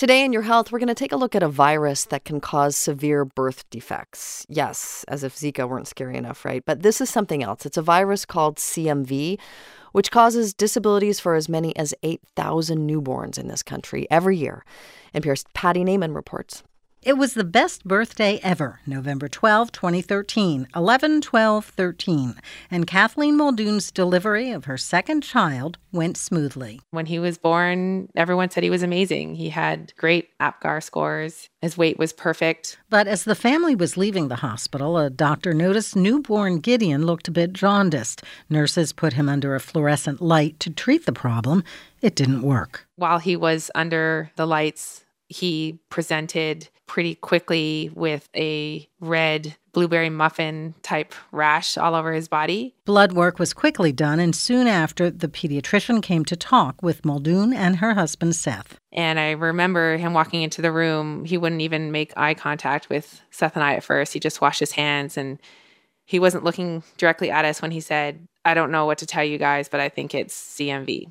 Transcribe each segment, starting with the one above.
Today in Your Health, we're going to take a look at a virus that can cause severe birth defects. Yes, as if Zika weren't scary enough, right? But this is something else. It's a virus called CMV, which causes disabilities for as many as 8,000 newborns in this country every year. NPR's Patty Naiman reports. It was the best birthday ever, November 12, 2013, 11/12/13, and Kathleen Muldoon's delivery of her second child went smoothly. When he was born, everyone said he was amazing. He had great APGAR scores. His weight was perfect. But as the family was leaving the hospital, a doctor noticed newborn Gideon looked a bit jaundiced. Nurses put him under a fluorescent light to treat the problem. It didn't work. While he was under the lights, he presented pretty quickly with a red blueberry muffin type rash all over his body. Blood work was quickly done, and soon after, the pediatrician came to talk with Muldoon and her husband, Seth. And I remember him walking into the room. He wouldn't even make eye contact with Seth and I at first. He just washed his hands, and he wasn't looking directly at us when he said, "I don't know what to tell you guys, but I think it's CMV."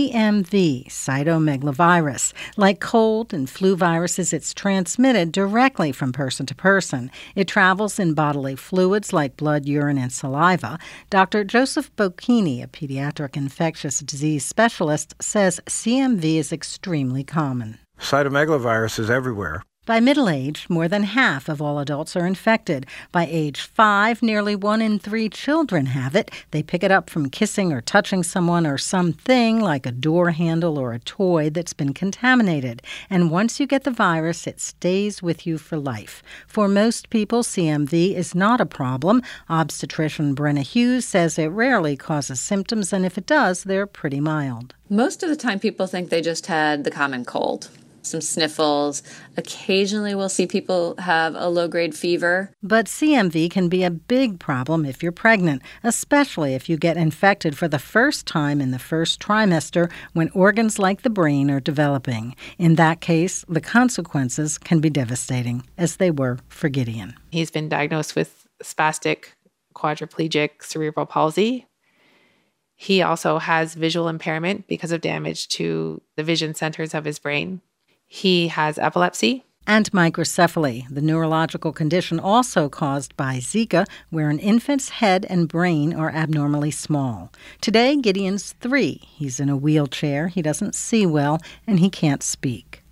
CMV, cytomegalovirus. Like cold and flu viruses, it's transmitted directly from person to person. It travels in bodily fluids like blood, urine, and saliva. Dr. Joseph Bocchini, a pediatric infectious disease specialist, says CMV is extremely common. Cytomegalovirus is everywhere. By middle age, more than half of all adults are infected. By age 5, nearly 1 in 3 children have it. They pick it up from kissing or touching someone or something like a door handle or a toy that's been contaminated. And once you get the virus, it stays with you for life. For most people, CMV is not a problem. Obstetrician Brenna Hughes says it rarely causes symptoms, and if it does, they're pretty mild. Most of the time, people think they just had the common cold. Some sniffles. Occasionally we'll see people have a low-grade fever. But CMV can be a big problem if you're pregnant, especially if you get infected for the first time in the first trimester when organs like the brain are developing. In that case, the consequences can be devastating, as they were for Gideon. He's been diagnosed with spastic quadriplegic cerebral palsy. He also has visual impairment because of damage to the vision centers of his brain. He has epilepsy. And microcephaly, the neurological condition also caused by Zika, where an infant's head and brain are abnormally small. Today, Gideon's 3. He's in a wheelchair, he doesn't see well, and he can't speak.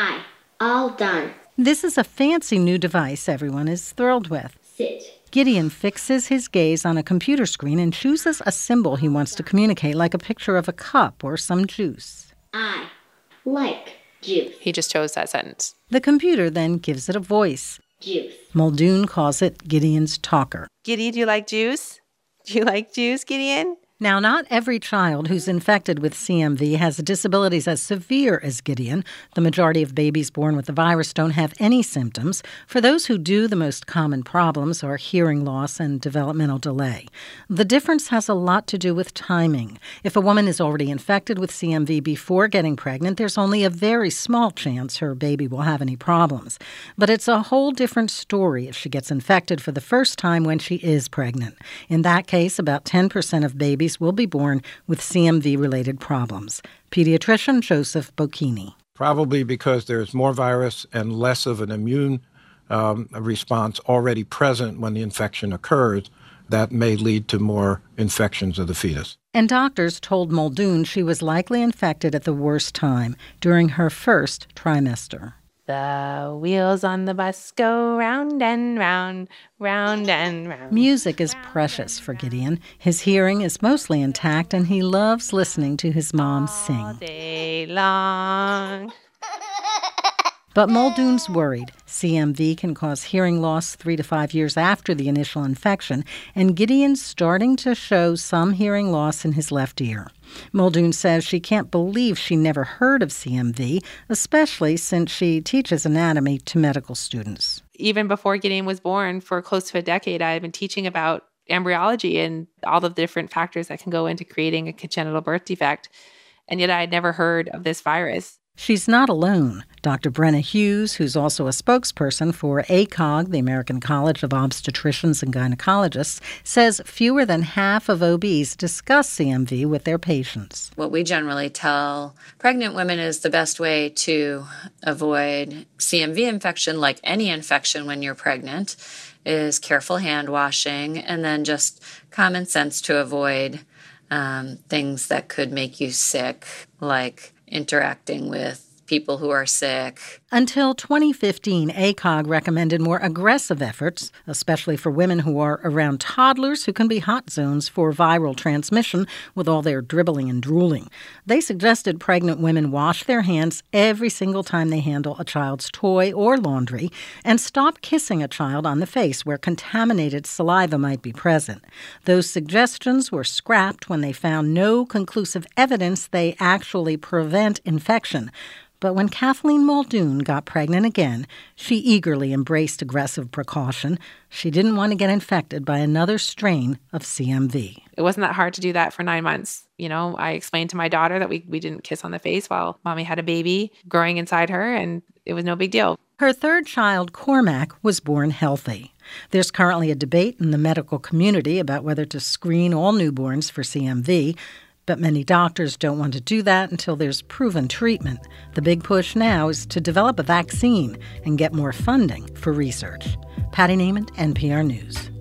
All done. This is a fancy new device everyone is thrilled with. Sit. Gideon fixes his gaze on a computer screen and chooses a symbol he wants to communicate, like a picture of a cup or some juice. I like juice. He just chose that sentence. The computer then gives it a voice. Juice. Muldoon calls it Gideon's talker. Giddy, do you like juice? Do you like juice, Gideon? Now, not every child who's infected with CMV has disabilities as severe as Gideon. The majority of babies born with the virus don't have any symptoms. For those who do, the most common problems are hearing loss and developmental delay. The difference has a lot to do with timing. If a woman is already infected with CMV before getting pregnant, there's only a very small chance her baby will have any problems. But it's a whole different story if she gets infected for the first time when she is pregnant. In that case, about 10% of babies will be born with CMV-related problems. Pediatrician Joseph Bocchini. Probably because there's more virus and less of an immune response already present when the infection occurs. That may lead to more infections of the fetus. And doctors told Muldoon she was likely infected at the worst time, during her first trimester. The wheels on the bus go round and round, round and round. Music is precious for Gideon. His hearing is mostly intact, and he loves listening to his mom sing. All day long. But Muldoon's worried. CMV can cause hearing loss 3 to 5 years after the initial infection, and Gideon's starting to show some hearing loss in his left ear. Muldoon says she can't believe she never heard of CMV, especially since she teaches anatomy to medical students. Even before Gideon was born, for close to a decade, I had been teaching about embryology and all the different factors that can go into creating a congenital birth defect, and yet I had never heard of this virus. She's not alone. Dr. Brenna Hughes, who's also a spokesperson for ACOG, the American College of Obstetricians and Gynecologists, says fewer than half of OBs discuss CMV with their patients. What we generally tell pregnant women is the best way to avoid CMV infection, like any infection when you're pregnant, is careful hand washing and then just common sense to avoid things that could make you sick, like interacting with people who are sick. Until 2015, ACOG recommended more aggressive efforts, especially for women who are around toddlers who can be hot zones for viral transmission with all their dribbling and drooling. They suggested pregnant women wash their hands every single time they handle a child's toy or laundry and stop kissing a child on the face where contaminated saliva might be present. Those suggestions were scrapped when they found no conclusive evidence they actually prevent infection. But when Kathleen Muldoon got pregnant again, she eagerly embraced aggressive precaution. She didn't want to get infected by another strain of CMV. It wasn't that hard to do that for 9 months. I explained to my daughter that we didn't kiss on the face while mommy had a baby growing inside her, and it was no big deal. Her third child, Cormac, was born healthy. There's currently a debate in the medical community about whether to screen all newborns for CMV. But many doctors don't want to do that until there's proven treatment. The big push now is to develop a vaccine and get more funding for research. Patty Naiman, NPR News.